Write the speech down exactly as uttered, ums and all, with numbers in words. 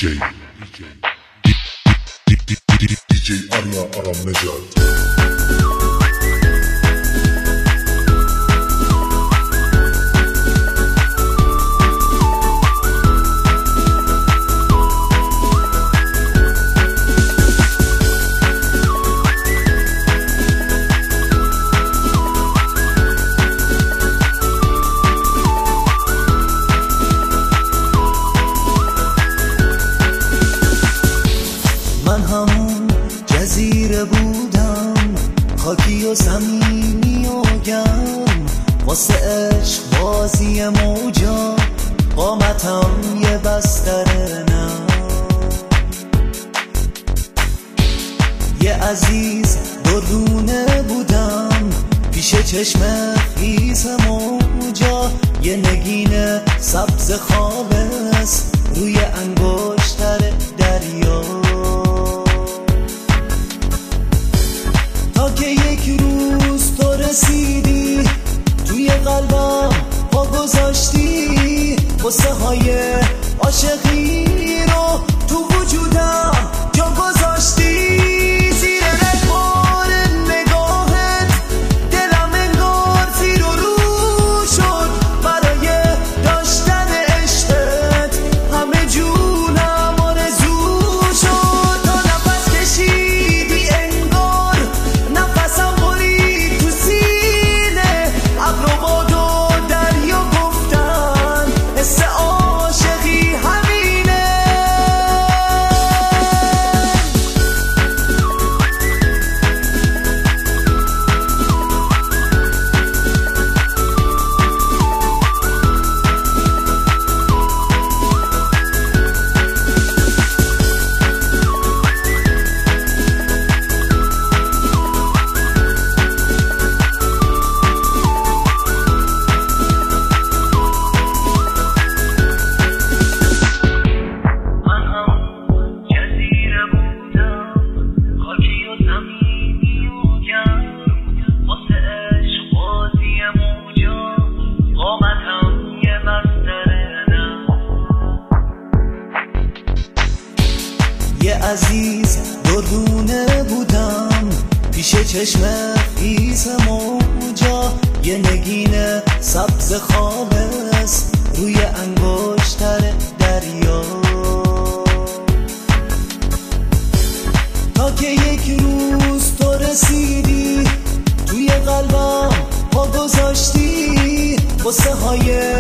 دیجی دیجی آریا آرام نژاد. جزیره بودم خاکی و صمیمی و گرم، واسه عشق بازی موجا قامتم یه بستر نم. یه عزیز دردونه بودم پیش چشم خیز موجا، یه نگین سبز خالص روی انگشتر دریا. تا که یک روز تو رسیدی توی قلبم پا گذاشتی، قصه های عاشقی رو تو وجودم جا گذاشتی. زیر نگار نگاهت دلم انگار زیر و رو شد، برای داشتن عشقت همه جونم آرزو شد. تا نفس کشیدی انگار نفسم برید تو سینه، ابر و باد و دریا گفتن حس عاشقی همینه. یه عزیز دردونه بودم پیش چشم خیز موجا، یه نگین سبز خالص روی انگشتر دریا. تا که یک روز تو رسیدی توی قلبم پا گذاشتی، قصه های